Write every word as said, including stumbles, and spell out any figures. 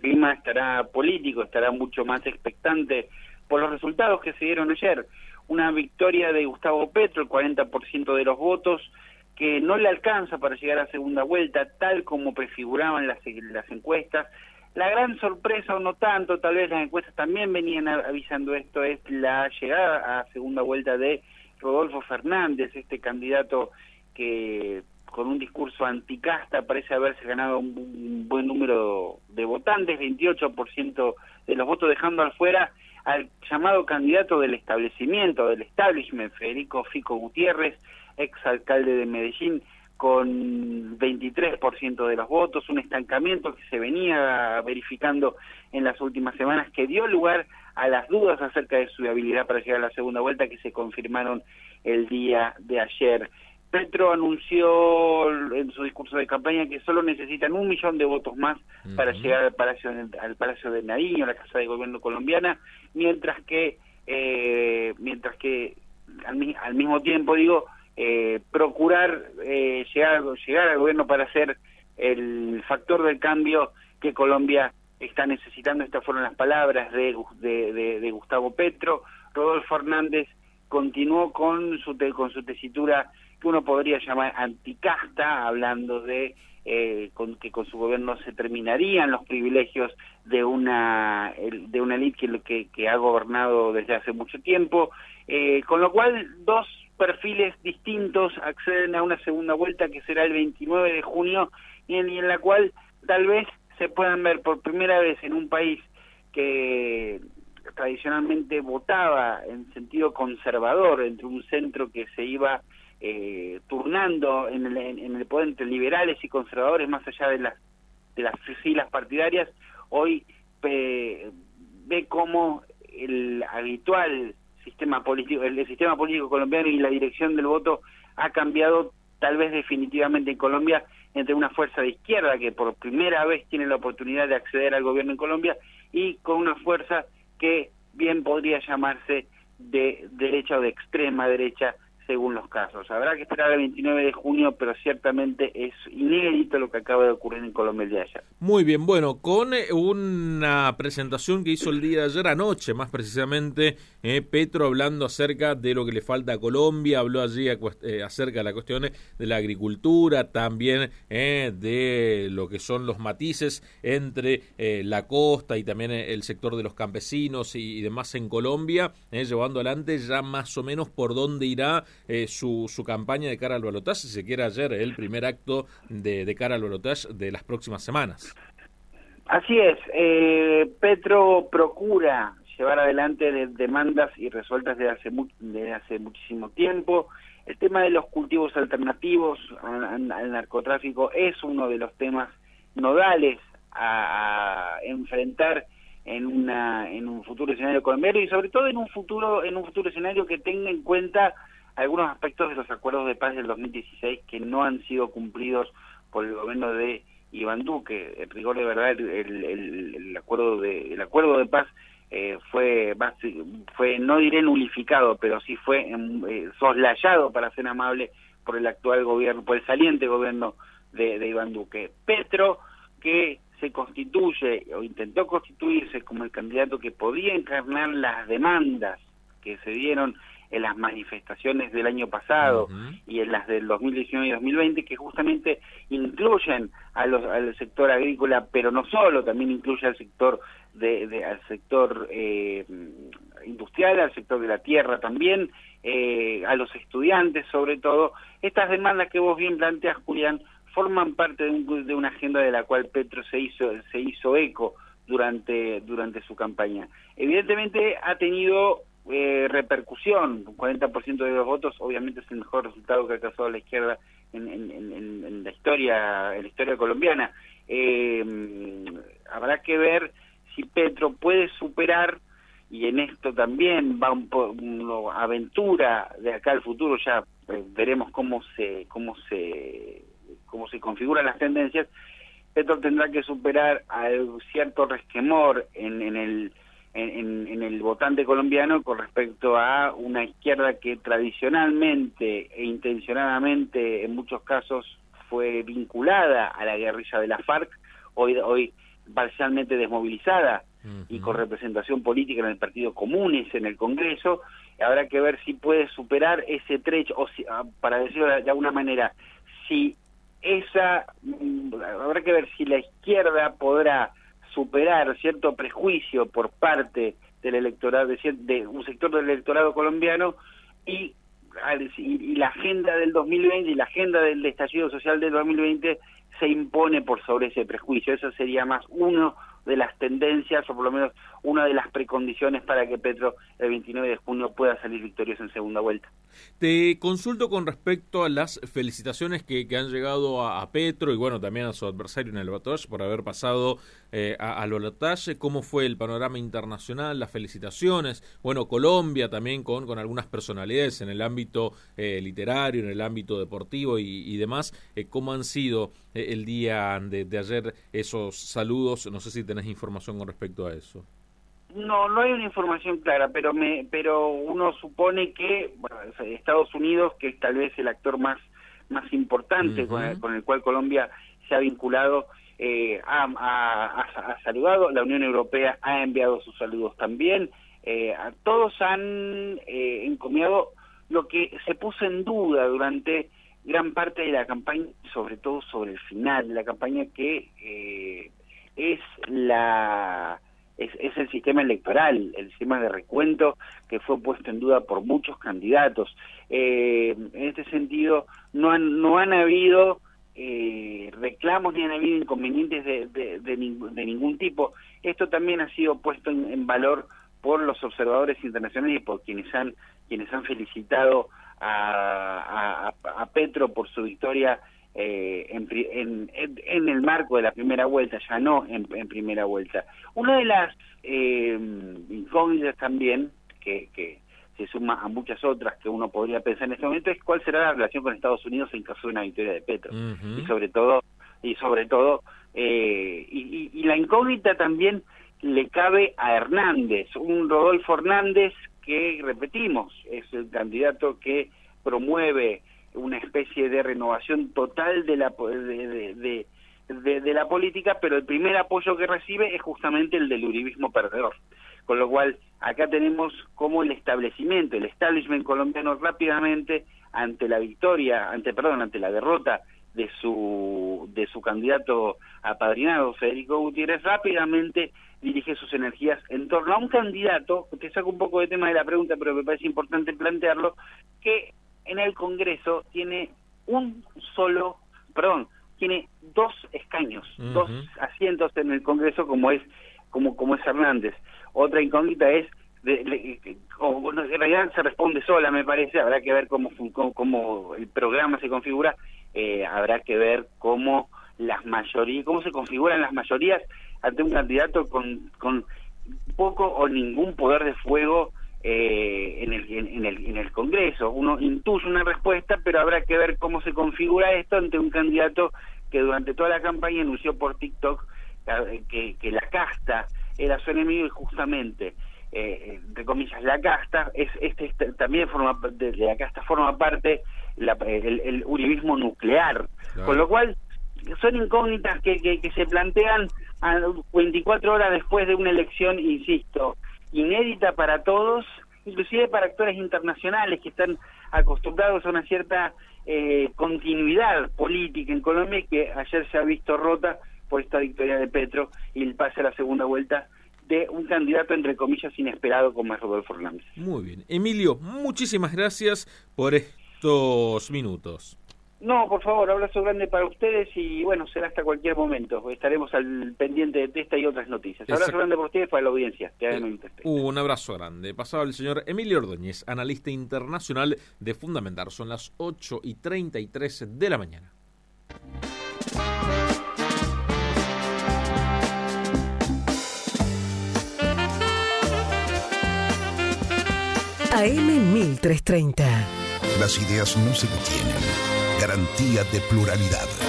clima estará político, estará mucho más expectante por los resultados que se dieron ayer. Una victoria de Gustavo Petro, el cuarenta por ciento de los votos, que no le alcanza para llegar a segunda vuelta, tal como prefiguraban las, las encuestas. La gran sorpresa, o no tanto, tal vez las encuestas también venían avisando esto, es la llegada a segunda vuelta de Rodolfo Fernández, este candidato que con un discurso anticasta parece haberse ganado un, un buen número de votantes, veintiocho por ciento de los votos, dejando afuera al llamado candidato del establecimiento, del establishment, Federico Fico Gutiérrez, exalcalde de Medellín, con veintitrés por ciento de los votos, un estancamiento que se venía verificando en las últimas semanas, que dio lugar a las dudas acerca de su habilidad para llegar a la segunda vuelta, que se confirmaron el día de ayer. Petro anunció en su discurso de campaña que solo necesitan un millón de votos más uh-huh. para llegar al Palacio, al Palacio de Nariño, a la Casa de Gobierno colombiana, mientras que, eh, mientras que al, al mismo tiempo, digo, eh, procurar eh, llegar, llegar al gobierno para ser el factor del cambio que Colombia está necesitando. Estas fueron las palabras de, de, de, de Gustavo Petro. Rodolfo Hernández continuó con su, te, con su tesitura que uno podría llamar anticasta, hablando de eh, con, que con su gobierno se terminarían los privilegios de una de una élite que, que, que ha gobernado desde hace mucho tiempo, eh, con lo cual dos perfiles distintos acceden a una segunda vuelta que será el veintinueve de junio y en, y en la cual tal vez se puedan ver por primera vez en un país que tradicionalmente votaba en sentido conservador, entre un centro que se iba eh, turnando en el, en el poder entre liberales y conservadores, más allá de las de las filas partidarias, hoy eh, ve cómo el habitual sistema político, el, el sistema político colombiano y la dirección del voto ha cambiado tal vez definitivamente en Colombia, entre una fuerza de izquierda que por primera vez tiene la oportunidad de acceder al gobierno en Colombia y con una fuerza que bien podría llamarse de derecha o de extrema derecha según los casos. Habrá que esperar el veintinueve de junio, pero ciertamente es inédito lo que acaba de ocurrir en Colombia el día de ayer. Muy bien, bueno, con una presentación que hizo el día de ayer anoche, más precisamente, eh, Petro hablando acerca de lo que le falta a Colombia, habló allí eh, acerca de las cuestiones de la agricultura, también eh, de lo que son los matices entre eh, la costa y también el sector de los campesinos y, y demás en Colombia, eh, llevando adelante ya más o menos por dónde irá Eh, su, su campaña de cara al balotaje, si se quiere ayer, el primer acto de, de cara al balotaje de las próximas semanas. Así es, eh, Petro procura llevar adelante de, demandas y resueltas desde hace, mu desde hace muchísimo tiempo. El tema de los cultivos alternativos al, al narcotráfico es uno de los temas nodales a, a enfrentar en una en un futuro escenario colombiano y sobre todo en un futuro en un futuro escenario que tenga en cuenta algunos aspectos de los acuerdos de paz del dos mil dieciséis que no han sido cumplidos por el gobierno de Iván Duque. En rigor de verdad, el, el, el acuerdo de el acuerdo de paz eh, fue fue no diré nulificado, pero sí fue eh, soslayado, para ser amable, por el actual gobierno, por el saliente gobierno de, de Iván Duque. Petro, que se constituye o intentó constituirse como el candidato que podía encarnar las demandas que se dieron en las manifestaciones del año pasado uh-huh. y en las del dos mil diecinueve y dos mil veinte, que justamente incluyen a los, al sector agrícola, pero no solo, también incluye al sector de, de al sector eh, industrial, al sector de la tierra también, eh, a los estudiantes sobre todo. Estas demandas que vos bien planteás, Julián, forman parte de, un, de una agenda de la cual Petro se hizo se hizo eco durante durante su campaña. Evidentemente ha tenido Eh, repercusión, un cuarenta por ciento de los votos, obviamente es el mejor resultado que ha alcanzado la izquierda en, en, en, en la historia en la historia colombiana. Eh, habrá que ver si Petro puede superar, y en esto también va un po, una aventura de acá al futuro, ya eh, veremos cómo se cómo se cómo se configuran las tendencias. Petro tendrá que superar a cierto resquemor en, en el En, en el votante colombiano con respecto a una izquierda que tradicionalmente e intencionadamente en muchos casos fue vinculada a la guerrilla de la FARC. Hoy, hoy parcialmente desmovilizada uh-huh. y con representación política en el Partido Comunes en el Congreso. Habrá que ver si puede superar ese trecho, o si, para decirlo de alguna manera, si esa, habrá que ver si la izquierda podrá superar cierto prejuicio por parte del electorado, de, de un sector del electorado colombiano, y, y la agenda del dos mil veinte y la agenda del estallido social del dos mil veinte se impone por sobre ese prejuicio. Eso sería más uno de las tendencias, o por lo menos una de las precondiciones para que Petro el veintinueve de junio pueda salir victorioso en segunda vuelta. Te consulto con respecto a las felicitaciones que, que han llegado a, a Petro y bueno, también a su adversario en el balotaje por haber pasado eh, a, al balotaje. ¿Cómo fue el panorama internacional, las felicitaciones? Bueno, Colombia también con, con algunas personalidades en el ámbito eh, literario, en el ámbito deportivo y, y demás. Eh, ¿Cómo han sido eh, el día de, de ayer esos saludos? No sé si tenés información con respecto a eso. No, no hay una información clara, pero me, pero uno supone que bueno, Estados Unidos, que es tal vez el actor más más importante uh-huh. con, el, con el cual Colombia se ha vinculado, eh, ha, ha, ha saludado, la Unión Europea ha enviado sus saludos también, eh, a todos han eh, encomiado lo que se puso en duda durante gran parte de la campaña, sobre todo sobre el final de la campaña, que eh, es la... Es, es el sistema electoral, el sistema de recuento que fue puesto en duda por muchos candidatos. Eh, en este sentido, no han, no han habido eh, reclamos ni han habido inconvenientes de, de, de, de, de ningún tipo. Esto también ha sido puesto en, en valor por los observadores internacionales y por quienes han, quienes han felicitado a, a, a Petro por su victoria Eh, en, en, en el marco de la primera vuelta, ya no en, en primera vuelta. Una de las eh, incógnitas también, que, que se suma a muchas otras que uno podría pensar en este momento, es cuál será la relación con Estados Unidos en caso de una victoria de Petro. Uh-huh. Y sobre todo, y sobre todo, eh, y, y, y la incógnita también le cabe a Hernández, un Rodolfo Hernández que, repetimos, es el candidato que promueve una especie de renovación total de la de, de, de, de, de la política, pero el primer apoyo que recibe es justamente el del uribismo perdedor. Con lo cual, acá tenemos como el establecimiento, el establishment colombiano rápidamente, ante la victoria, ante perdón, ante la derrota de su de su candidato apadrinado, Federico Gutiérrez, rápidamente dirige sus energías en torno a un candidato, te saco un poco de tema de la pregunta, pero me parece importante plantearlo, que en el Congreso tiene un solo, perdón, tiene dos escaños, uh-huh. dos asientos en el Congreso como es como como es Hernández. Otra incógnita es, de, de, de, o, bueno, en realidad se responde sola, me parece, habrá que ver cómo, cómo, cómo el programa se configura, eh, habrá que ver cómo las mayorías, cómo se configuran las mayorías ante un candidato con, con poco o ningún poder de fuego Eh, en, el, en, el, en el Congreso. Uno intuye una respuesta, pero habrá que ver cómo se configura esto ante un candidato que durante toda la campaña anunció por TikTok que, que la casta era su enemigo y justamente, eh, entre comillas, la casta es este, este también forma de, de la casta forma parte la, el, el uribismo nuclear, claro. Con lo cual son incógnitas que, que, que se plantean a veinticuatro horas después de una elección, insisto, inédita para todos, inclusive para actores internacionales que están acostumbrados a una cierta eh, continuidad política en Colombia, que ayer se ha visto rota por esta victoria de Petro y el pase a la segunda vuelta de un candidato entre comillas inesperado como es Rodolfo Hernández. Muy bien. Emilio, muchísimas gracias por estos minutos. No, por favor, abrazo grande para ustedes y bueno, será hasta cualquier momento. Estaremos al pendiente de esta y otras noticias. Abrazo Exacto. grande para ustedes, para la audiencia. Que eh, un abrazo grande. Pasaba el señor Emilio Ordóñez, analista internacional de Fundamentar. Son las ocho y treinta y tres de la mañana. A M mil trescientos treinta. Las ideas no se detienen. Garantía de pluralidad.